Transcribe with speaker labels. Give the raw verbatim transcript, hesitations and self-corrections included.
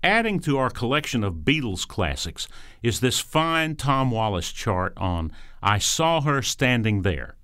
Speaker 1: adding to our collection of Beatles classics is this fine Tom Wallace chart on I Saw Her Standing There.